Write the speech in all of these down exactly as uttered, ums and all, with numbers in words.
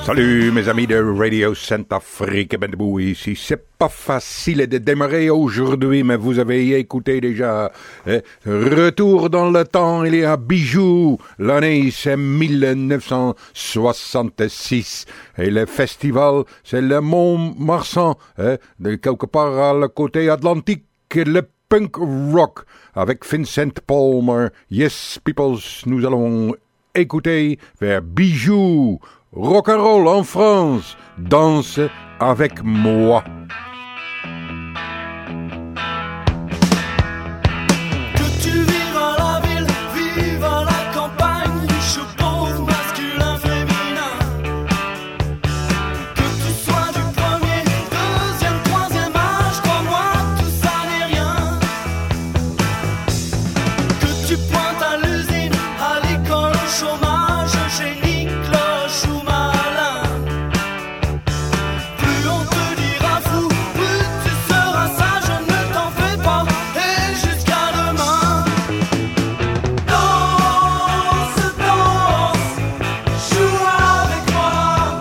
Salut mes amis de Radio Centrafrique, ben debout ici. C'est pas facile de démarrer aujourd'hui, mais vous avez écouté déjà. Eh, retour dans le temps, il y a Bijou. L'année c'est mille neuf cent soixante-six. Et le festival c'est le Mont-Marsan, eh, de quelque part à le côté atlantique, le punk rock avec Vincent Palmer. Yes, peoples, nous allons écouter vers Bijou. Rock'n'roll en France, danse avec moi. Que tu vives à la ville, vive à la campagne, riche ou pauvre, masculin, féminin. Que tu sois du premier, deuxième, troisième âge, crois-moi, tout ça n'est rien. Que tu pointes à l'usine, à l'école, au chômage, génie, cloche ou malin. Plus on te dira fou, plus tu seras sage, ne t'en fais pas, et jusqu'à demain. Danse, danse, joue avec moi.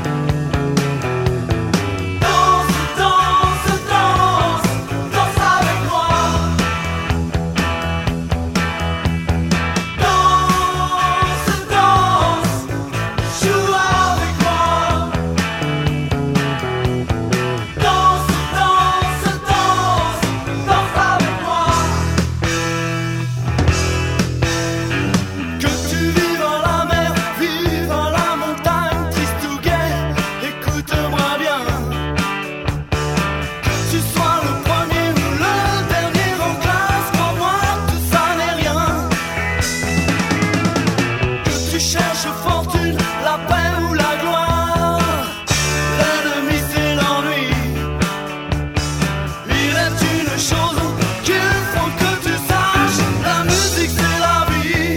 Danse, danse, danse, danse avec moi. Danse, danse, joue avec moi. Danse, danse, danse, danse avec moi. Que tu vives à la mer, vive à la montagne, triste ou gai, écoute-moi bien. Que tu sois le premier ou le dernier en classe, crois-moi, tout ça n'est rien. Que tu cherches fortune, la paix ou la gloire, l'ennemi c'est l'ennui. Il est une chose qu'il faut que tu saches, la musique c'est la vie.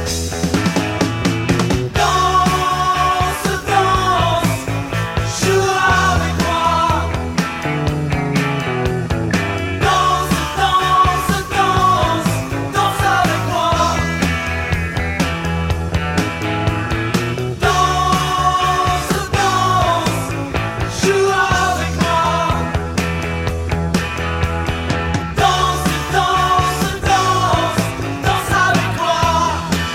Danse, danse, joue avec moi. Danse, danse, danse, danse avec moi. Danse, danse, joue avec moi. Danse, danse, danse, danse avec moi.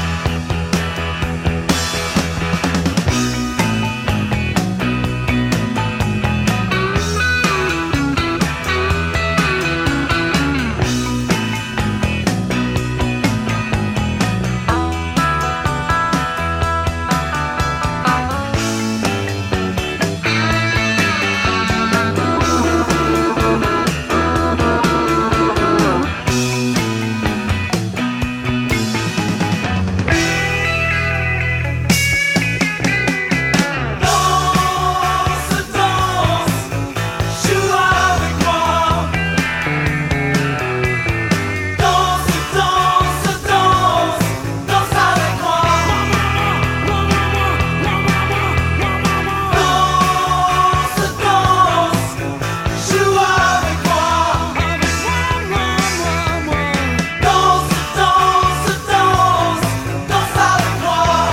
Danse, danse, joue avec moi. Danse, danse, danse, danse avec moi. Danse, danse, joue avec moi. Danse, danse, danse, danse avec moi.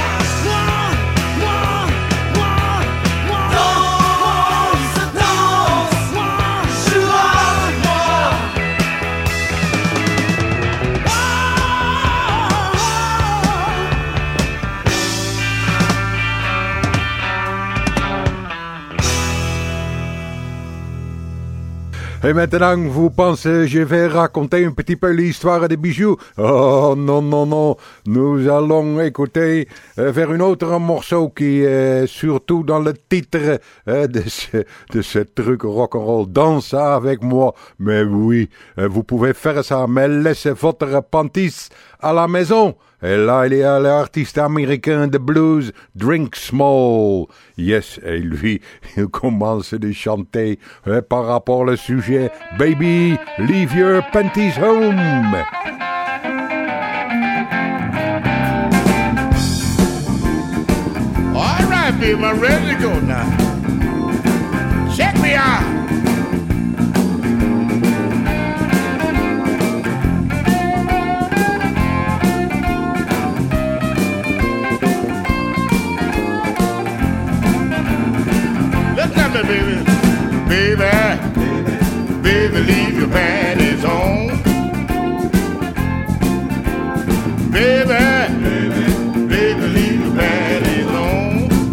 Danse, danse, joue avec moi. Et maintenant, vous pensez, je vais raconter un petit peu l'histoire des bijoux? Oh, non, non, non. Nous allons écouter euh, vers un autre morceau qui est surtout dans le titre euh, de, ce, de ce truc rock'n'roll. Danse avec moi. Mais oui, euh, vous pouvez faire ça, mais laissez votre pantis à la maison. Et là, il y a l'artiste américain de blues, Drink Small. Yes, et lui, il commence à chanter euh, par rapport au sujet « Baby, leave your panties home ». All right, people, I'm ready to go now. Check me out. me, baby. Baby, baby, leave your panties on. Baby, baby, baby, leave your panties on.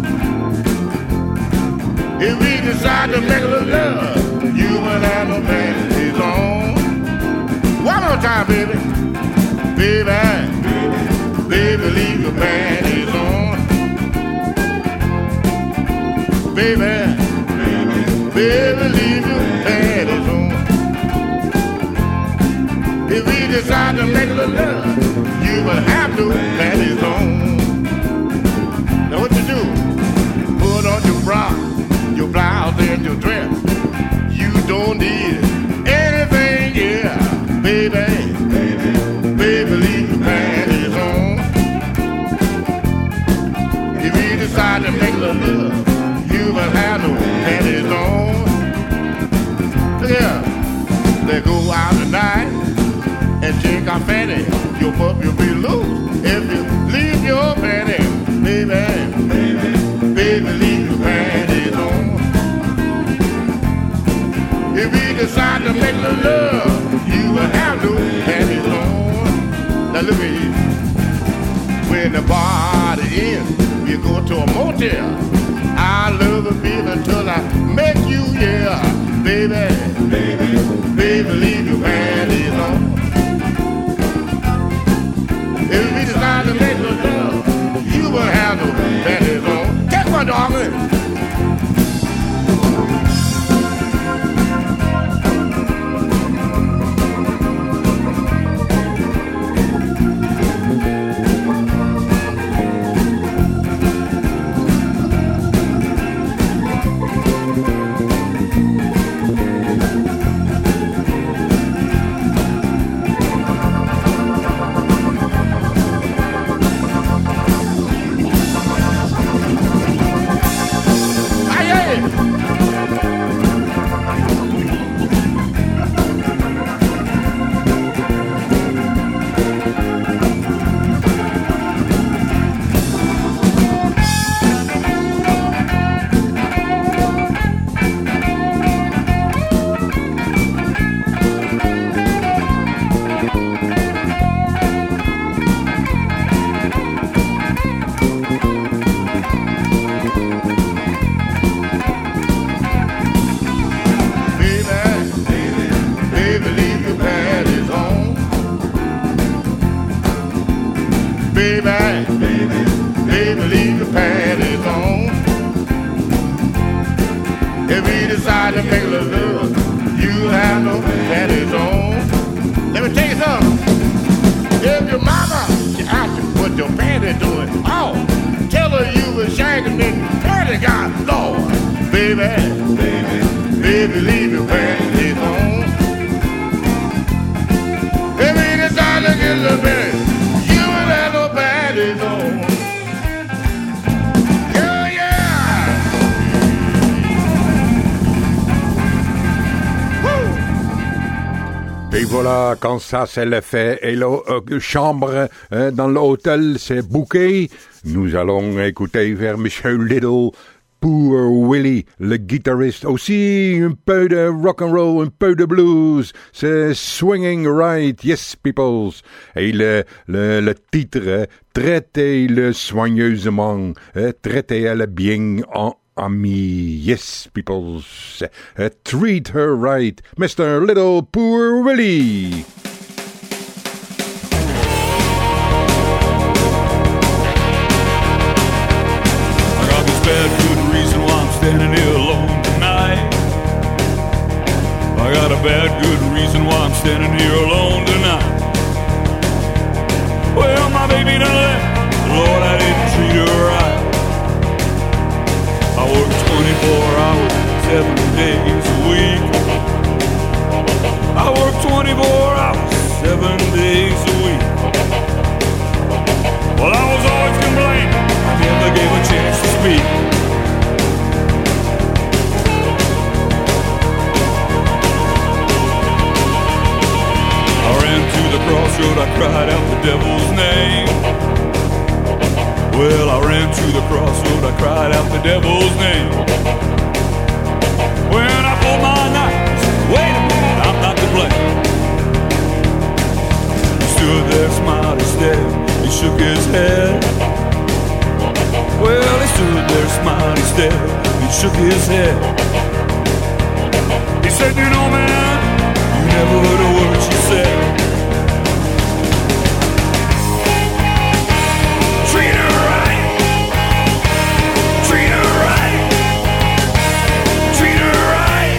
If we decide to make a little love, you will have no panties on. One more time, baby. Baby, baby, baby, leave your panties on. Baby, baby, baby, leave your panties on. If we decide to make a little love, you will have to panties on. Now what you do? Put on your bra, your blouse and your dress. You don't need anything, yeah. Baby, baby, baby, leave your panties on. If you decide to make love, you will have no panties on. Look here, let's go out tonight and take our fanny. Your pup, you'll be loose if you leave your panties. Baby, baby, baby, leave your panties on. If we decide to make love, you will have no panties on. Now look at you. When the party ends, you go to a motel. I love a baby until I make you, yeah. Baby, baby, baby, leave your panties on. If we decide to make love, you will have no panties on. Take one, darling. Et voilà, quand ça c'est le fait, et la euh, chambre euh, dans l'hôtel c'est bouquet, nous allons écouter vers Monsieur Little, Poor Willie, le guitariste, aussi un peu de rock and roll, un peu de blues, c'est Swinging Right, Yes Peoples, et le, le, le titre, traitez-le soigneusement, euh, traitez-le bien en ami, yes, peoples, uh, treat her right, Mister Little Poor Willie. I got this bad good reason why I'm standing here alone tonight. I got a bad good reason why I'm standing here alone tonight. Well, my baby done left, Lord, I didn't treat her right. I work twenty-four hours, seven days a week. I work twenty-four hours, seven days a week. Well, I was always complaining, I never gave a chance to speak. I ran to the crossroad, I cried out the devil's name. Well, I ran to the crossroad, I cried out the devil's name. shook his head. Well, he stood there smiling instead. He shook his head. He said, you know, man, you never heard a word she said. Treat her right. Treat her right. Treat her right.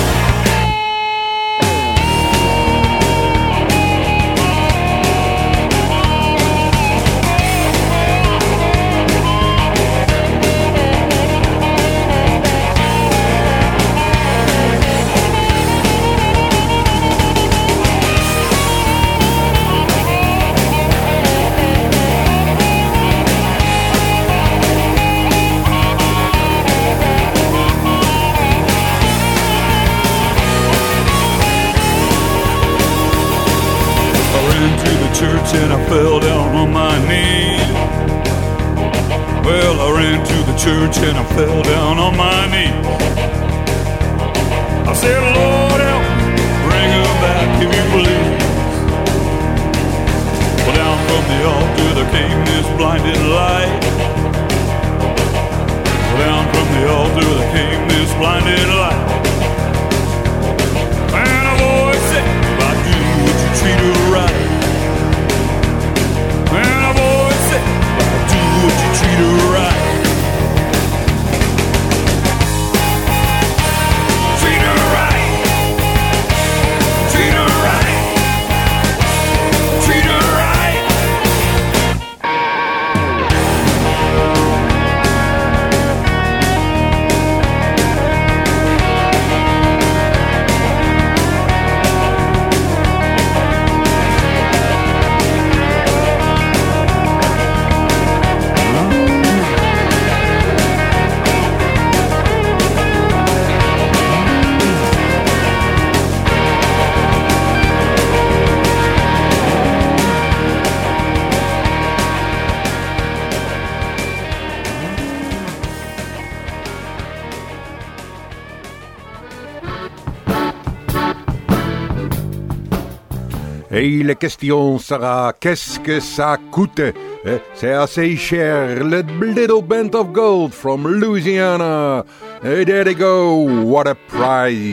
Church and I fell down on my knees. Well, I ran to the church and I fell down on my knees. I said, Lord, help me, bring her back if you please. Well, down from the altar there came this blinding light. Well, down from the altar there came this blinding light. And a voice said, if I do, would you treat her right? And a voice said, if I do, would you treat her right? Treat her right. Treat her right. Treat her right. Et la question sera, qu'est-ce que ça coûte? Eh, c'est assez cher. Le Little Band of Gold from Louisiana. Hey, there they go. What a price.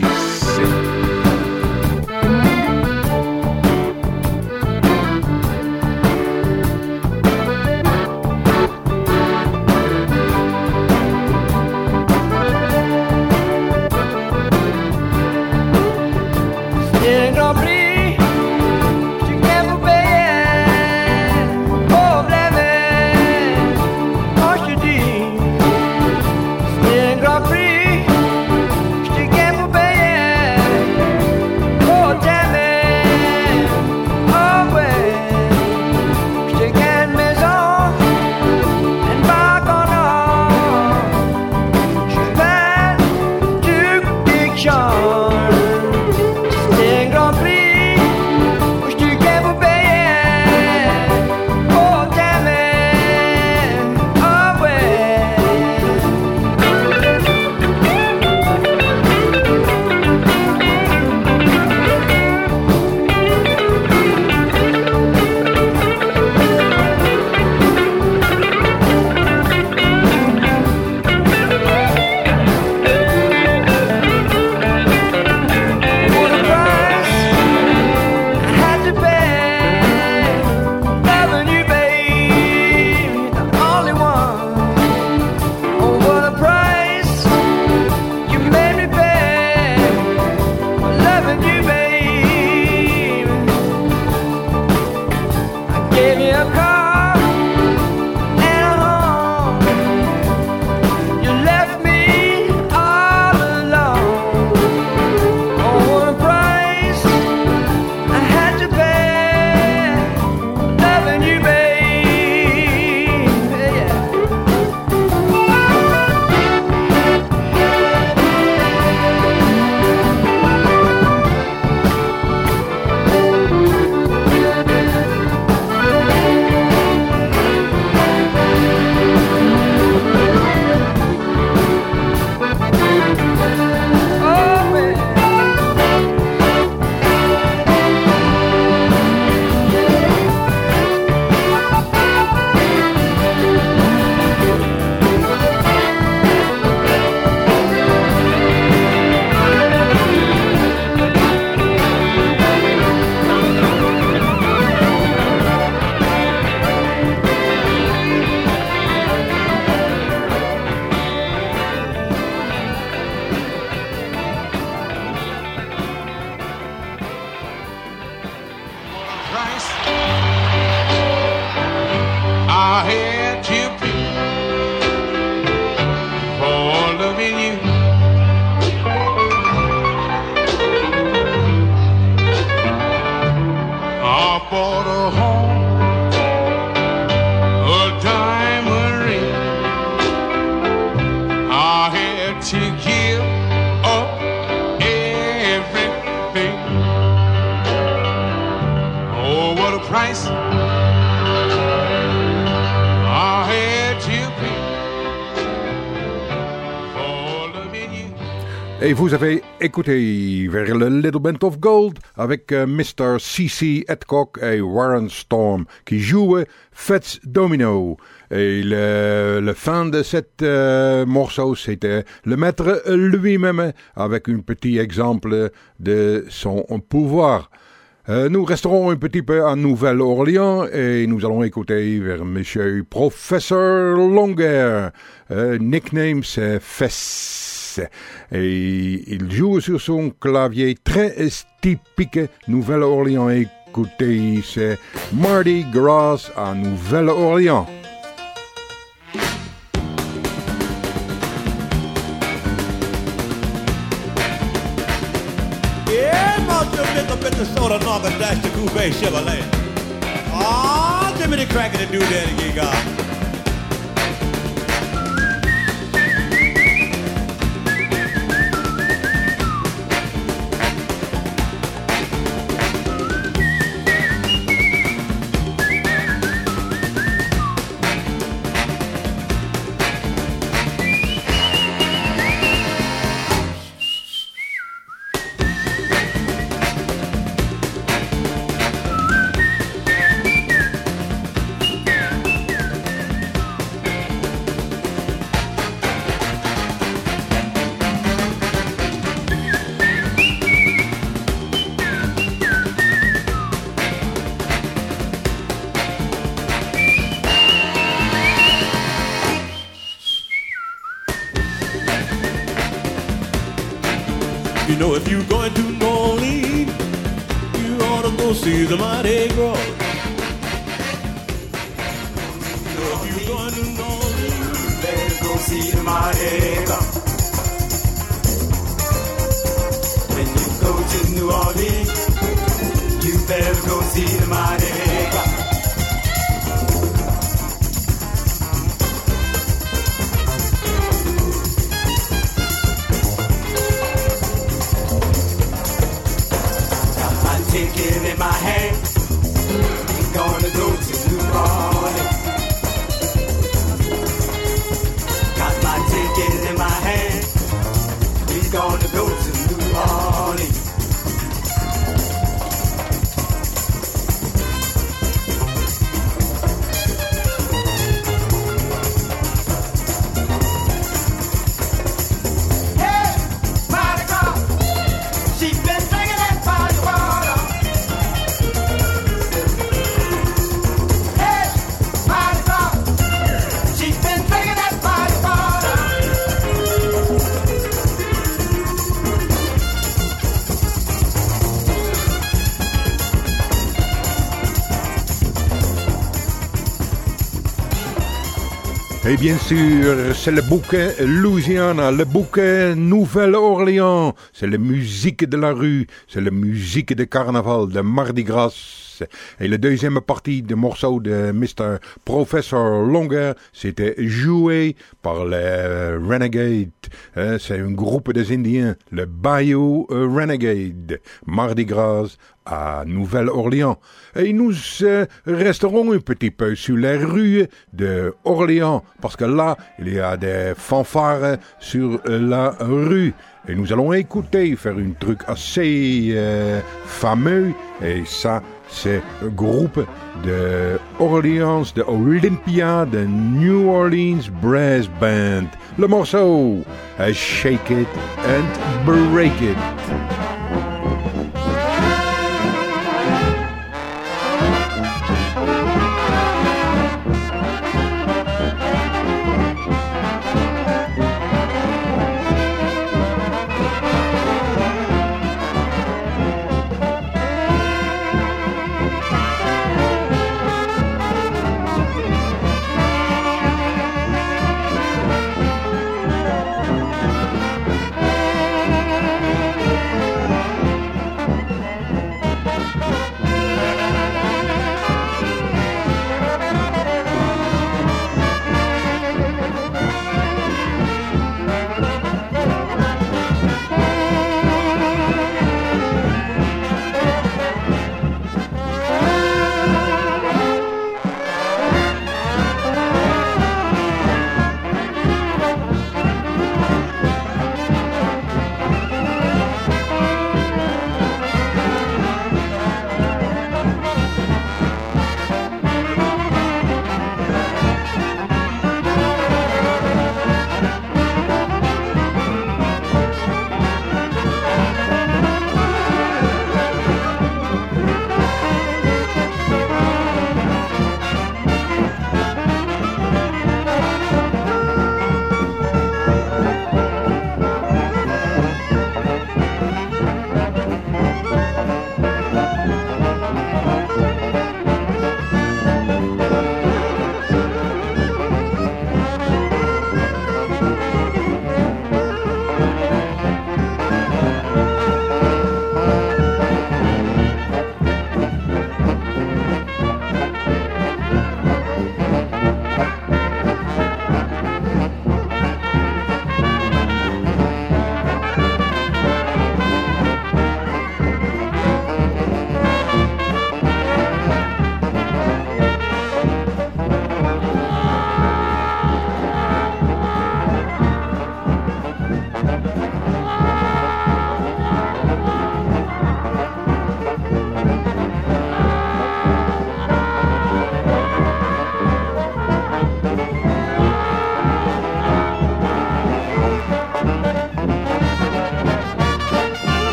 Et vous avez écouté vers le Little Band of Gold avec euh, mister C C Adcock et Warren Storm qui jouaient Fats Domino. Et le, le fin de cet euh, morceau, c'était le maître lui-même avec un petit exemple de son pouvoir. Euh, nous resterons un petit peu à Nouvelle-Orléans et nous allons écouter vers monsieur Professeur Longer. Euh, nickname c'est Fess. Et il joue sur son clavier très typique Nouvelle-Orléans. Écoutez, c'est Mardi Gras à Nouvelle-Orléans. Yeah, must have been a bit of soda knock and dash the coupe Chevrolet. Ah, Jimmy the Cracker to do that again, God. You know, if you're going to New Orleans, you ought to go see the Mardi Gras. You know, if you're going to New Orleans, you better go see the Mardi Gras. When you go to New Orleans, you better go see the Mardi Gras. Ticket in my hand, we're gonna go to New Orleans. Got my ticket in my hand, we're gonna go to New Orleans. Et bien sûr, c'est le bouquet Louisiana, le bouquet Nouvelle-Orléans. C'est la musique de la rue, c'est la musique de carnaval, de Mardi Gras. Et la deuxième partie du morceau de mister Professor Longer, c'était joué par les Renegades. C'est un groupe des Indiens, le Bayou Renegade. Mardi Gras à Nouvelle-Orléans. Et nous euh, resterons un petit peu sur les rues de Orléans, parce que là, il y a des fanfares sur la rue. Et nous allons écouter, faire un truc assez euh, fameux, et ça, c'est un groupe de Orléans, de Olympia, de New Orleans Brass Band. Le morceau, uh, Shake It and Break It. Shake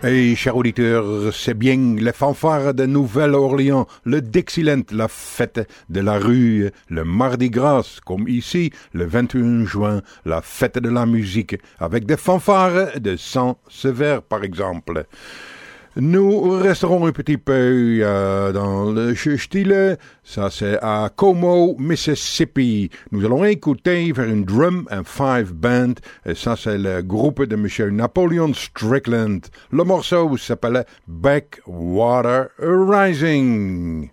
Et chers auditeurs, c'est bien les fanfares de Nouvelle-Orléans, le Dixieland, la fête de la rue, le Mardi Gras, comme ici, le vingt et un juin, la fête de la musique, avec des fanfares de Saint-Sever, par exemple. Nous resterons un petit peu euh, dans le style, ça c'est à Como, Mississippi. Nous allons écouter vers une drum and five band, et ça c'est le groupe de Monsieur Napoleon Strickland. Le morceau s'appelait Backwater Rising.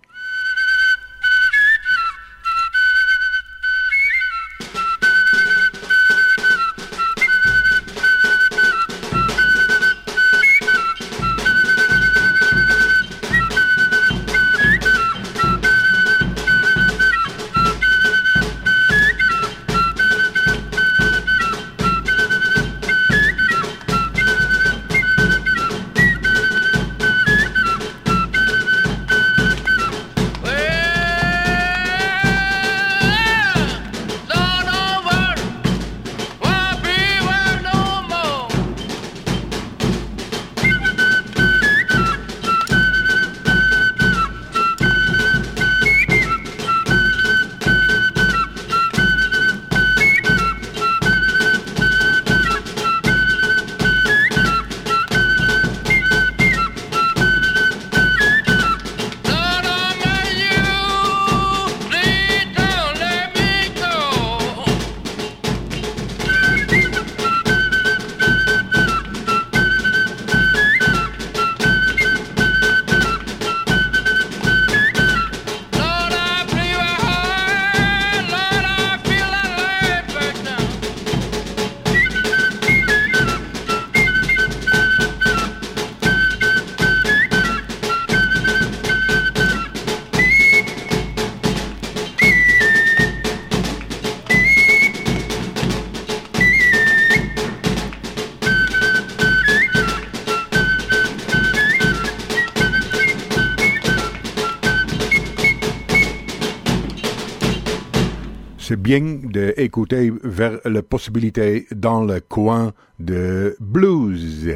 C'est bien d'écouter vers la possibilité dans le coin de blues.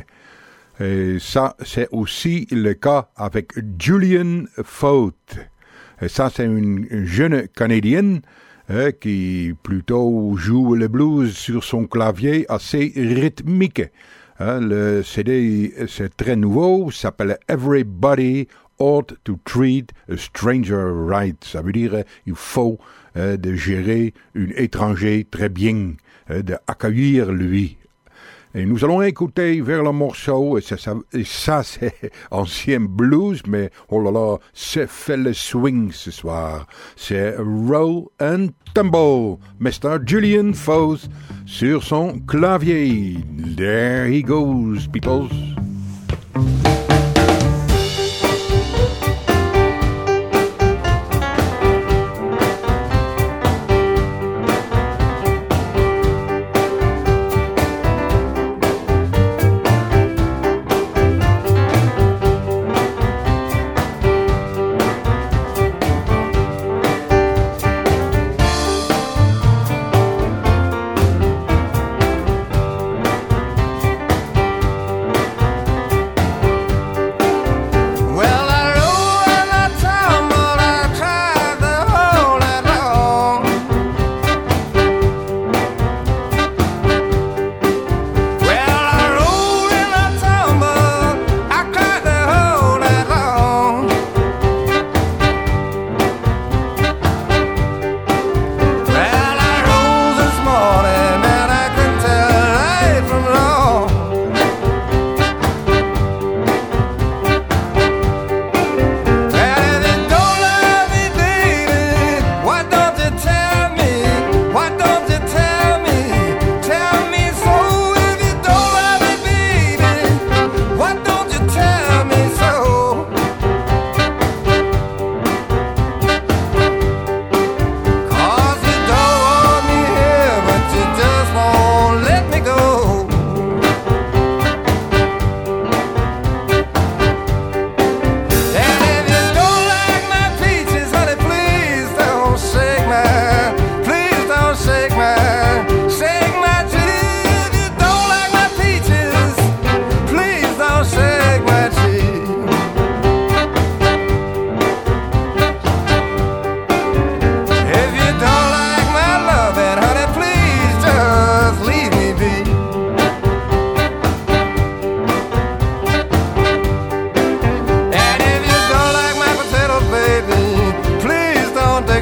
Et ça, c'est aussi le cas avec Julian Faute. Et ça, c'est une, une jeune Canadienne euh, qui plutôt joue le blues sur son clavier assez rythmique. Hein, le C D, c'est très nouveau, s'appelle Everybody Ought to Treat a Stranger Right. Ça veut dire il faut euh, de gérer un étranger très bien, euh, d'accueillir lui. Et nous allons écouter vers le morceau, et ça, ça, et ça c'est ancien blues, mais oh là là, c'est fait le swing ce soir. C'est Roll and Tumble, mister Julian Faute sur son clavier. There he goes, peoples. Thank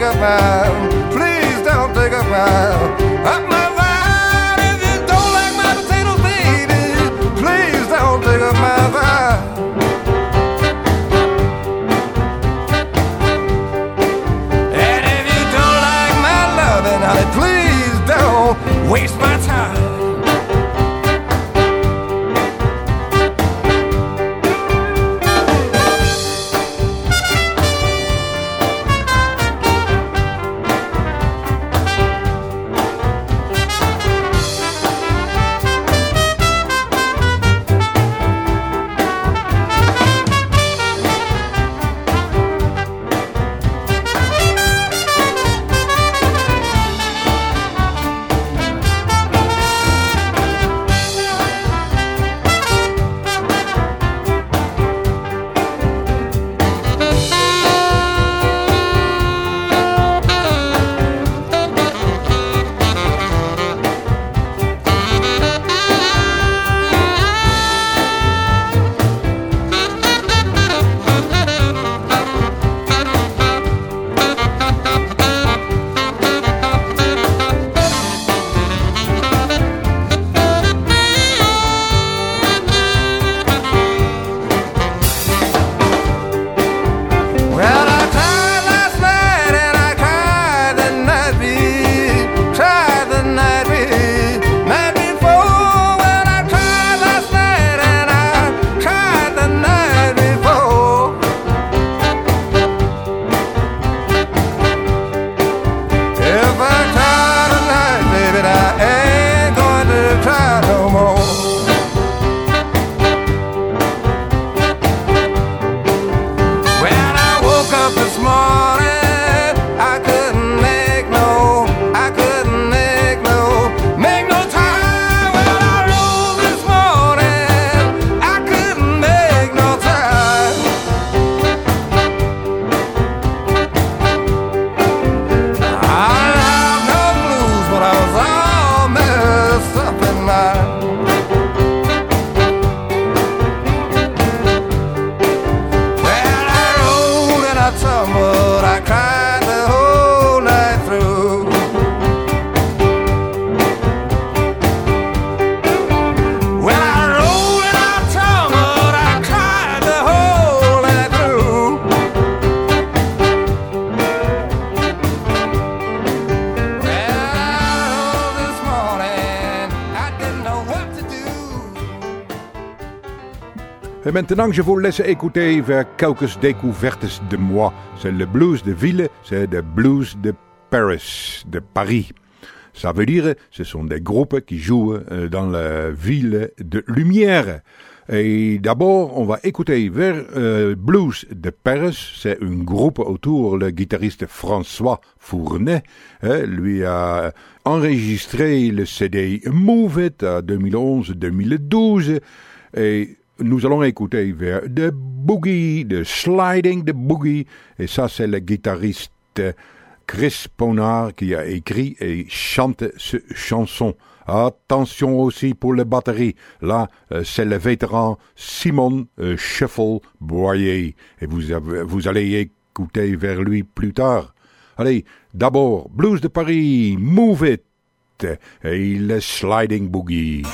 a mile. Please don't take a mile up my line. If you don't like my potatoes, baby, please don't take a mile. And if you don't like my loving, honey, please don't waste my time. Et maintenant, je vous laisse écouter vers quelques découvertes de moi. C'est le blues de ville, c'est le blues de Paris, de Paris. Ça veut dire, ce sont des groupes qui jouent dans la ville de lumière. Et d'abord, on va écouter vers euh, Blues de Paris. C'est un groupe autour le guitariste François Fournet. Hein, lui a enregistré le C D Move It en deux mille onze deux mille douze. Et nous allons écouter vers The Boogie, The Sliding the Boogie. Et ça, c'est le guitariste Chris Ponard qui a écrit et chante cette chanson. Attention aussi pour la batterie. Là, euh, c'est le vétéran Simon euh, Shuffle-Boyer. Et vous, avez, vous allez écouter vers lui plus tard. Allez, d'abord, Blues de Paris, Move It et le Sliding Boogie.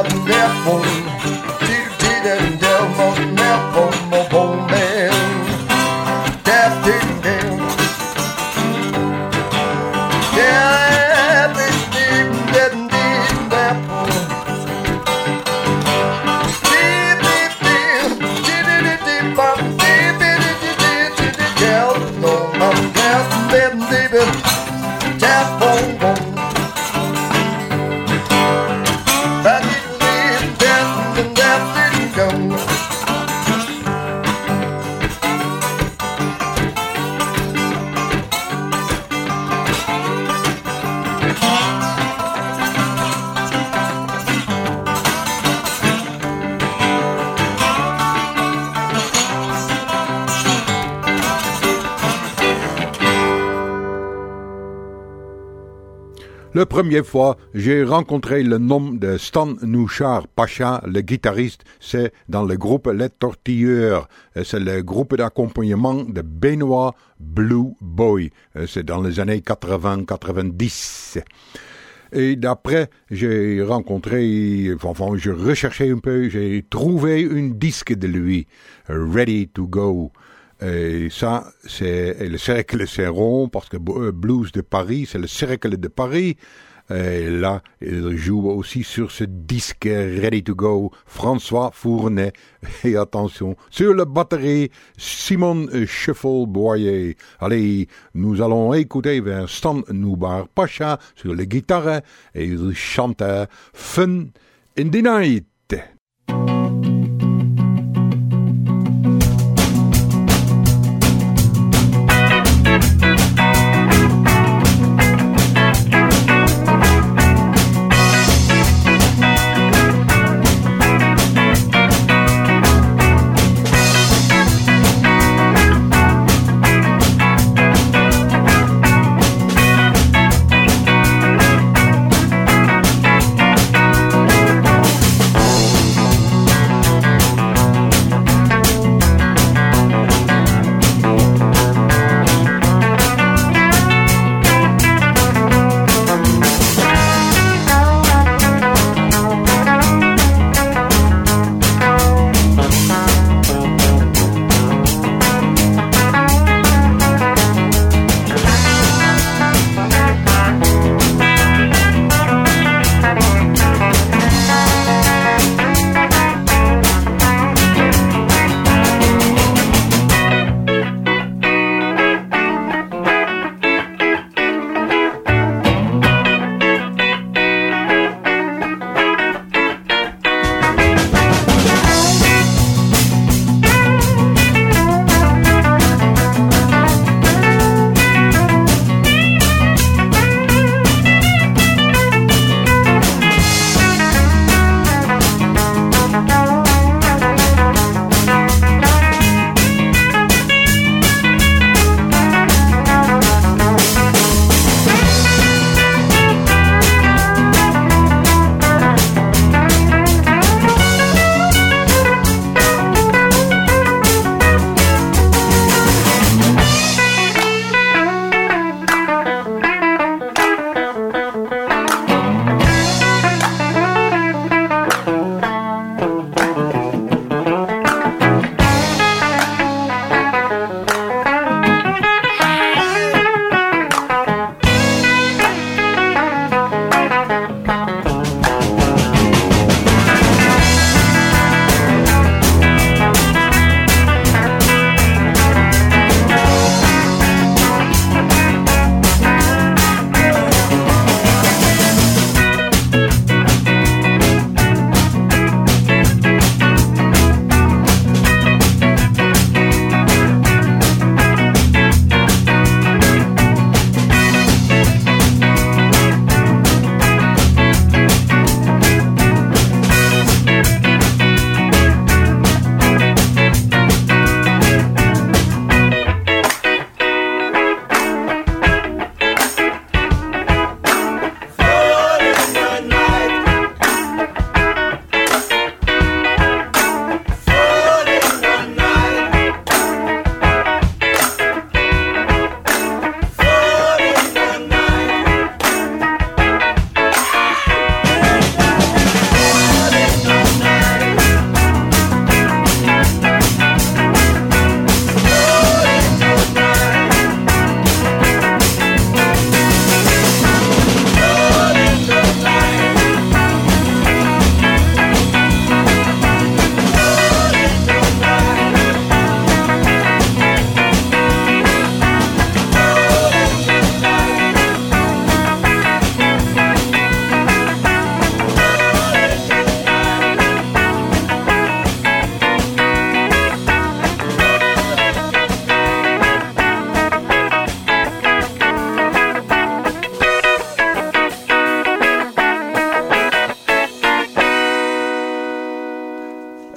La première fois, j'ai rencontré le nom de Stan Nouchar Pacha, le guitariste, c'est dans le groupe Les Tortilleurs. C'est le groupe d'accompagnement de Benoît Blue Boy. C'est dans les années quatre-vingts quatre-vingt-dix. Et d'après, j'ai rencontré, enfin, je recherchais un peu, j'ai trouvé un disque de lui, Ready to Go. Et ça, c'est le cercle c'est rond, parce que Blues de Paris, c'est le cercle de Paris. Et là, il joue aussi sur ce disque Ready to Go, François Fournet. Et attention, sur la batterie, Simon Shuffle-Boyer. Allez, nous allons écouter vers Stan Nouchar Pacha sur la guitare, et il chante Fun in the Night. Thank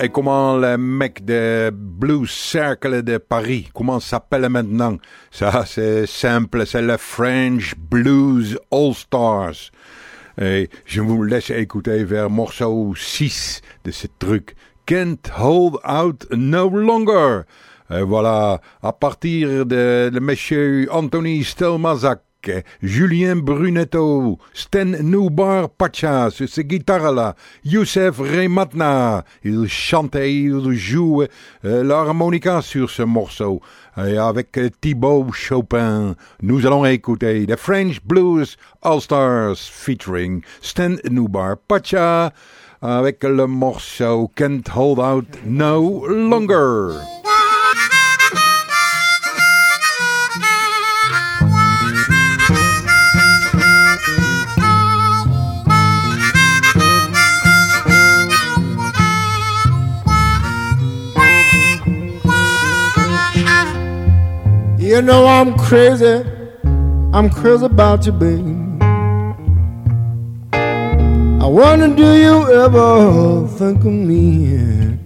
Et comment le mec de Blues Cercle de Paris, comment ça s'appelle maintenant? Ça, c'est simple, c'est le French Blues All Stars. Et je vous laisse écouter vers morceau six de ce truc. Can't Hold Out No Longer. Et voilà, à partir de, de monsieur Anthony Stelmazak, Julien Brunetto, Sten Noubar Pacha sur ces guitares-là, Youssef Rematna, il chantait, il jouait euh, l'harmonica sur ce morceau. Et avec Thibaut Chopin, nous allons écouter The French Blues All-Stars featuring Sten Noubar Pacha avec le morceau Can't Hold Out No Longer. You know I'm crazy, I'm crazy about you, babe. I wonder, do you ever think of me?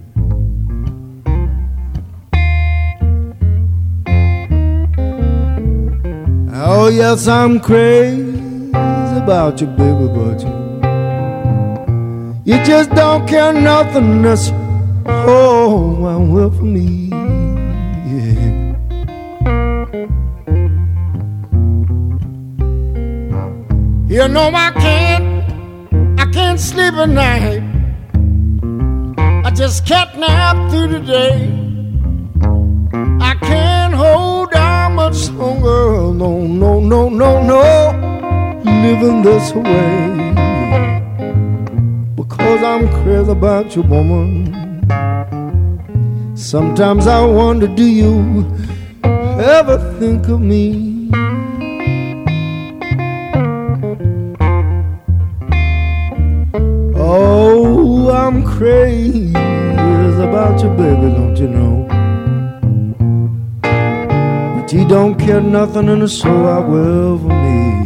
Oh yes, I'm crazy about you, baby, but you, you just don't care nothing that's oh, well for me. You know I can't, I can't sleep at night. I just can't nap through the day. I can't hold down much longer. No, no, no, no, no. Living this way. Because I'm crazy about you, woman. Sometimes I wonder, do you ever think of me? Oh, I'm crazy about you, baby, don't you know? But you don't care nothing, and so I will for me.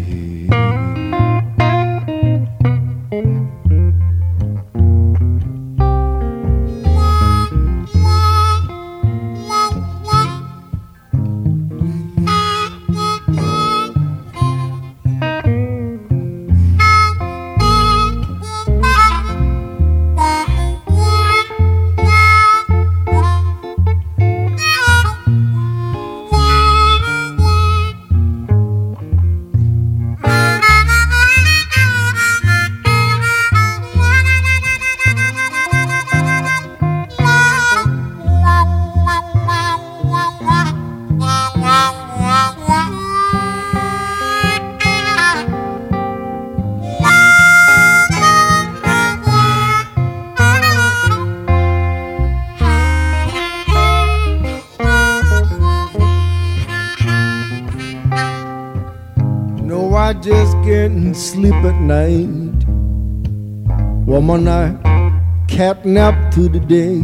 Sleep at night, woman, I catnap through the day.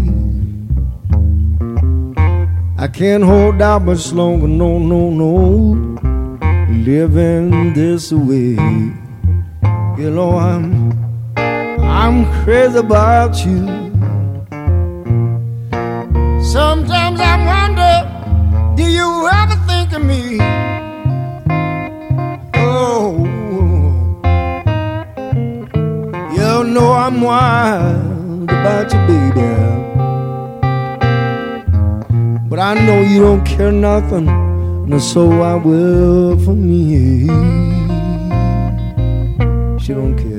I can't hold out much longer, no, no, no. Living this way, you know I'm, I'm crazy about you. Sometimes I wonder, do you ever think of me? You know I'm wild about you, baby, but I know you don't care nothing, and so I will for me. She don't care.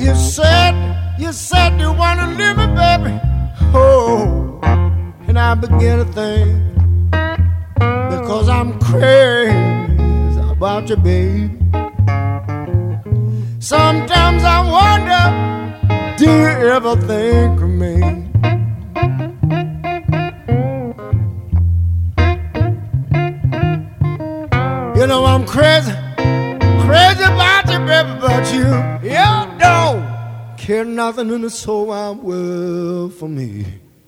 You said, you said you wanna leave me, baby. Oh, and I begin to think, because I'm crazy about you, baby. Sometimes I wonder, do you ever think of me? You know I'm crazy, crazy about you, baby, but you, you don't care nothing in this whole wide world for me.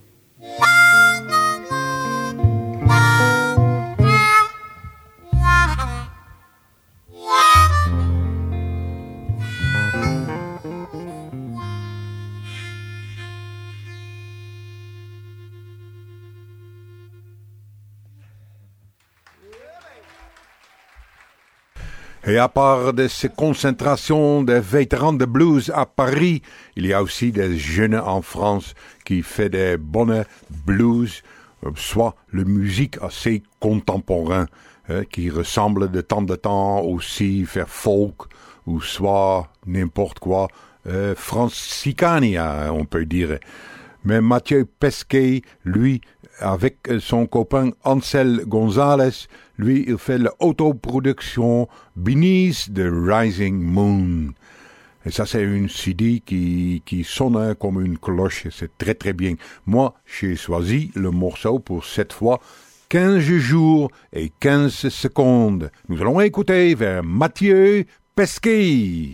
Et à part de ces concentrations de vétérans de blues à Paris, il y a aussi des jeunes en France qui font des bonnes blues, soit la musique assez contemporaine, hein, qui ressemble de temps en temps aussi faire folk, ou soit n'importe quoi, euh, francicania, on peut dire. Mais Mathieu Pesquet, lui, avec son copain Ansel Gonzalez, lui, il fait l'autoproduction Beneath the Rising Moon. Et ça, c'est une C D qui, qui sonne comme une cloche. C'est très, très bien. Moi, j'ai choisi le morceau pour cette fois quinze jours et quinze secondes. Nous allons écouter vers Mathieu Pesquet.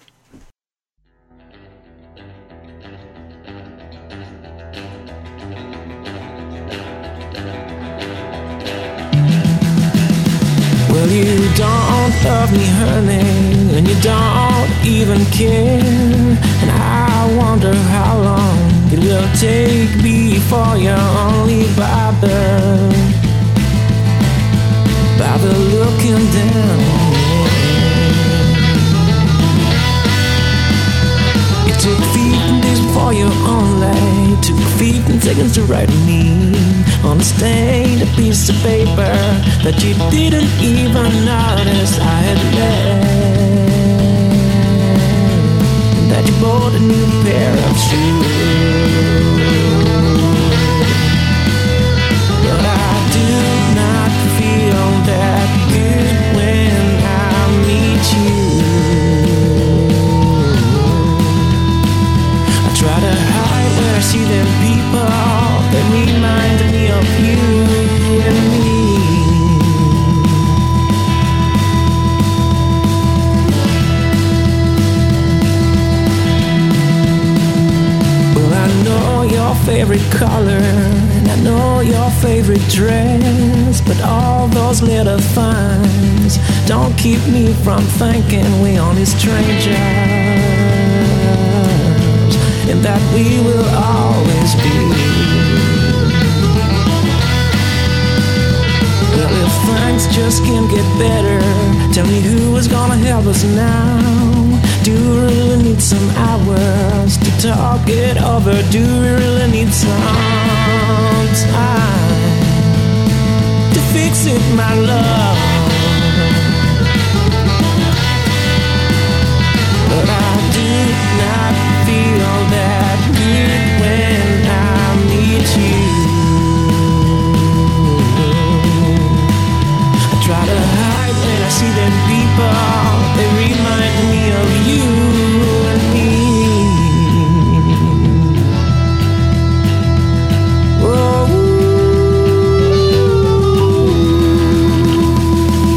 Well, you don't love me, honey, and you don't even care. And I wonder how long it will take before you only bother, bother looking down. It took feet and days before you only took feet and seconds to write me on a stained piece of paper that you didn't even notice I had left, and that you bought a new pair of shoes. But I do not feel that good when I meet you. I try to hide when I see them people that remind me of you and me. Well, I know your favorite color, and I know your favorite dress, but all those little things don't keep me from thinking we only strangers, and that we will always be. Well, if things just can't get better, tell me who is gonna help us now. Do we really need some hours to talk it over? Do we really need some time to fix it, my love? But I do not feel that good when I meet you. I try to hide when I see them people, they remind me of you and me. Whoa.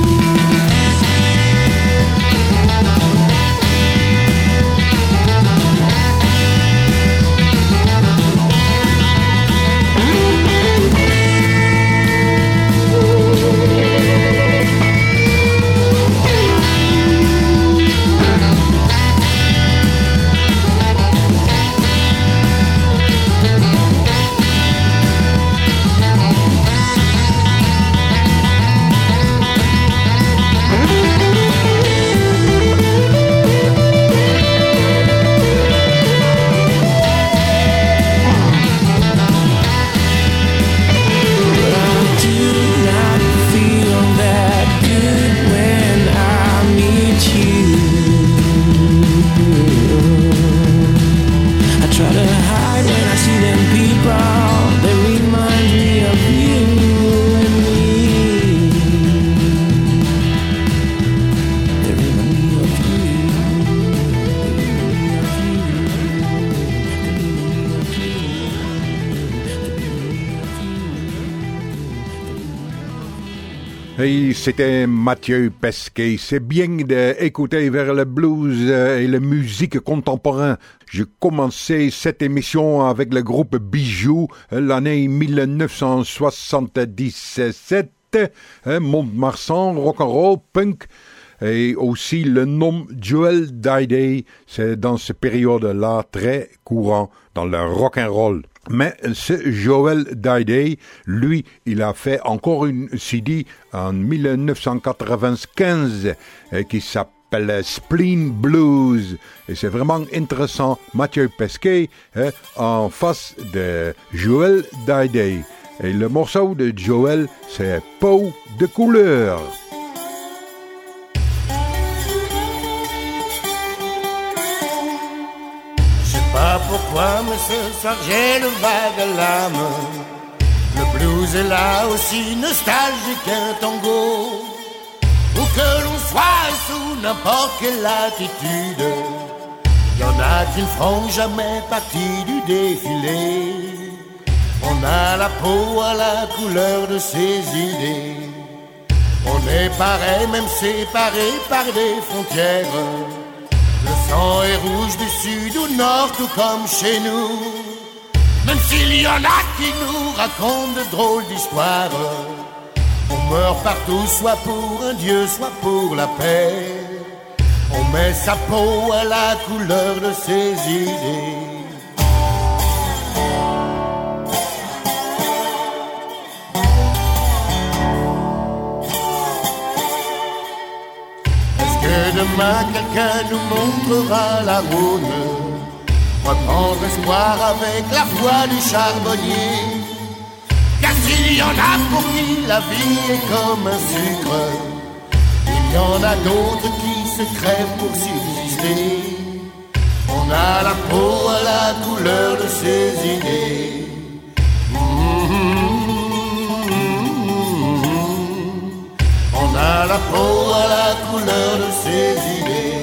Et c'était Mathieu Pesquet. C'est bien d'écouter vers le blues et la musique contemporaine. J'ai commencé cette émission avec le groupe Bijou, l'année dix-neuf cent soixante-dix-sept. Mont-de-Marsan, rock'n'roll, punk. Et aussi le nom Joel Daiday. C'est dans cette période-là très courant dans le rock'n'roll. Mais ce Joel Daiday, lui, il a fait encore une C D en dix-neuf cent quatre-vingt-quinze euh, qui s'appelle Spleen Blues. Et c'est vraiment intéressant. Mathieu Pesquet euh, en face de Joel Daiday. Et le morceau de Joel, c'est Peau de couleur. Pas pourquoi, mais ce soir j'ai le vague à l'âme. Le blues est là aussi nostalgique qu'un tango. Où que l'on soit sous n'importe quelle attitude, y en a qui ne feront jamais partie du défilé. On a la peau à la couleur de ses idées. On est pareil, même séparés par des frontières. Le sang est rouge du sud ou nord, tout comme chez nous. Même s'il y en a qui nous racontent de drôles d'histoires. On meurt partout, soit pour un dieu, soit pour la paix. On met sa peau à la couleur de ses idées. Demain quelqu'un nous montrera la route, reprendre espoir avec la foi du charbonnier. Car s'il y en a pour qui la vie est comme un sucre, il y en a d'autres qui se crèvent pour subsister. On a la peau à la couleur de ses idées. On a la peau à la couleur de ses idées.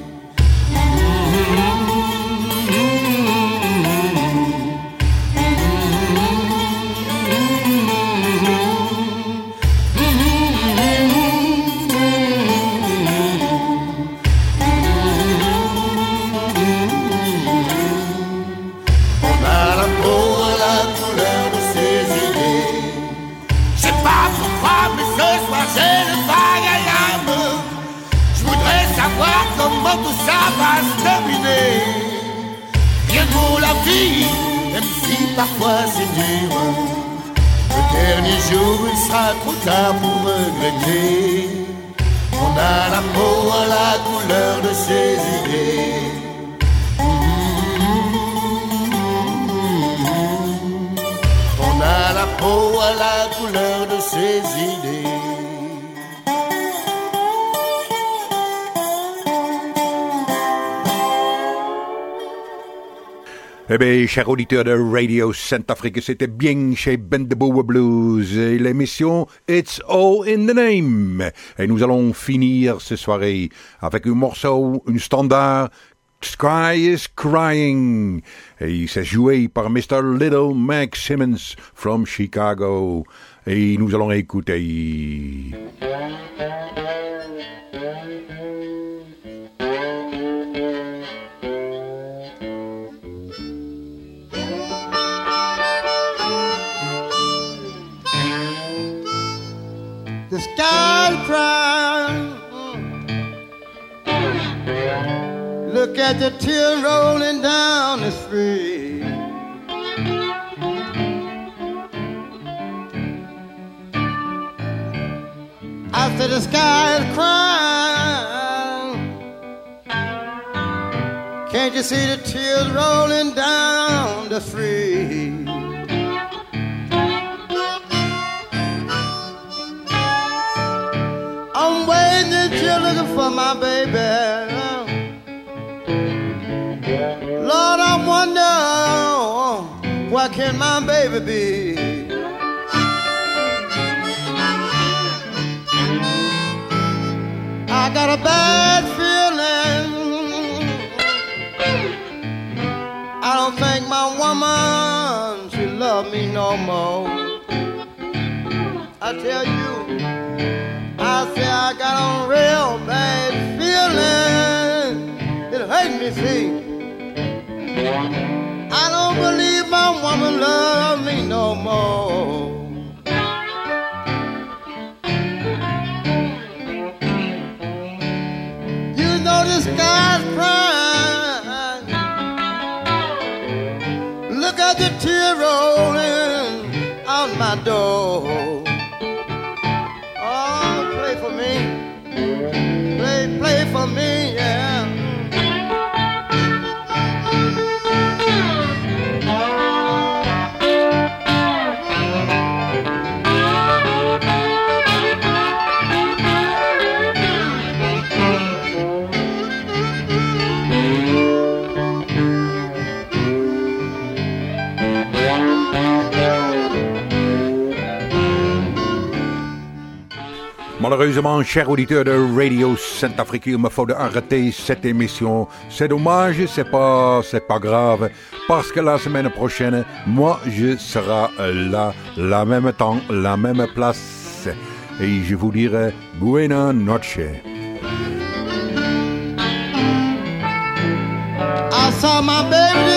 On a la peau à la couleur de ses idées. Je sais pas pourquoi, mais ce soir j'ai le vague à l'âme. Je voudrais savoir comment tout ça va se terminer. Bien pour la vie, même si parfois c'est dur. Le dernier jour, il sera trop tard pour regretter. On a la peau à la couleur de ses idées. On a la peau à la couleur de ses idées. Eh bien, chers auditeurs de Radio Saint-Afrique, c'était bien chez Bendeboa Blues et l'émission It's All in the Name. Et nous allons finir ce soirée avec un morceau, un standard, Sky is Crying. Et c'est joué par mister Little Mac Simmons from Chicago. Et nous allons écouter... The sky crying. Look at the tears rolling down the street. I said the sky is crying. Can't you see the tears rolling down the street? I'm waiting until looking for my baby. Lord, I wonder where can my baby be? I got a bad feeling. I don't think my woman, she love me no more. I tell you, I say I got a real bad feeling. It hurt me, see. I don't believe my woman loves me no more. You know the sky's crying. Look at the tear rolling on my door. Oh, play for me. Play, play for me, yeah. Malheureusement, chers auditeurs de Radio Saint-Afrique, il me faut arrêter cette émission. C'est dommage, c'est pas, c'est pas grave, parce que la semaine prochaine, moi, je serai là, la même temps, la même place. Et je vous dirai buena noche. I saw my baby